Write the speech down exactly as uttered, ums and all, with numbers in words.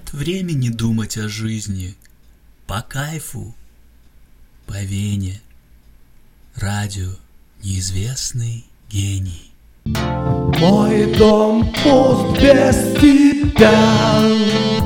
нет времени думать о жизни. По кайфу, по вене. Радио неизвестный гений. Мой дом пуст без тебя.